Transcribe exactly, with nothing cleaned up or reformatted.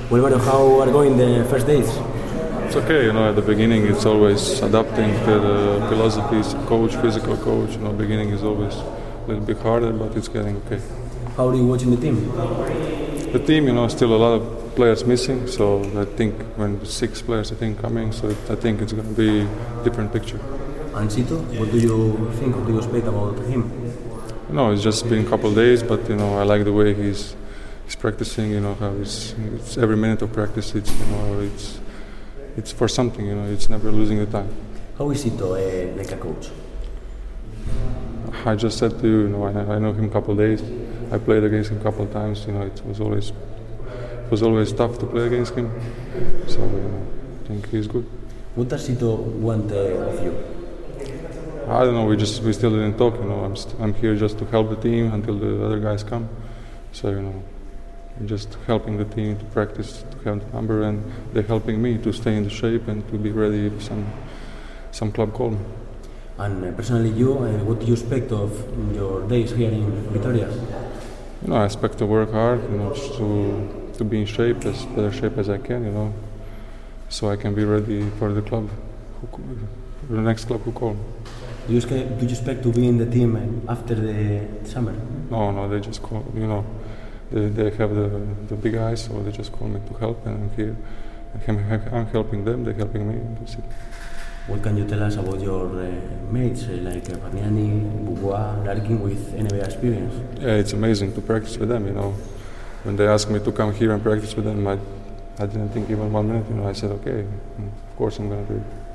Well, Mario, how are going the first days? It's okay, you know, at the beginning it's always adapting to the philosophies, coach, physical coach, you know, beginning is always a little bit harder, but it's getting okay. How are you watching the team? The team, you know, still a lot of players missing, so I think when six players, I think, coming, so it, I think it's going to be a different picture. And Sito, what do you think, what do you expect about him? You know, it's just been a couple of days, but, you know, I like the way he's he's practicing, you know, how it's, it's every minute of practice, it's, you know, it's it's for something, you know, it's never losing the time. How is Sito uh, like a coach? I just said to you, you know, I, I know him a couple of days. I played against him a couple of times. You know, it was always it was always tough to play against him. So you know, I think he's good. What does Sito want uh, of you? I don't know. We just we still didn't talk. You know, I'm st- I'm here just to help the team until the other guys come. So you know, I'm just helping the team to practice, to have the number, and they're helping me to stay in the shape and to be ready if some some club call me. And uh, personally, you, uh, what do you expect of your days here in Vitoria? You know, I expect to work hard, you know, just to to be in shape, as better shape as I can, you know, so I can be ready for the club, who, the next club who call me. Do you, do you expect to be in the team uh, after the summer? No, no, they just call, you know, they, they have the the big eyes, so they just call me to help, and I'm here. I'm helping them, they're helping me, and that's it. What can you tell us about your uh, mates, uh, like uh, Bargnani, Boubois, Larkin, with N B A experience? Yeah, it's amazing to practice with them, you know. When they asked me to come here and practice with them, I, I didn't think even one minute, you know. I said, okay, of course I'm going to do it.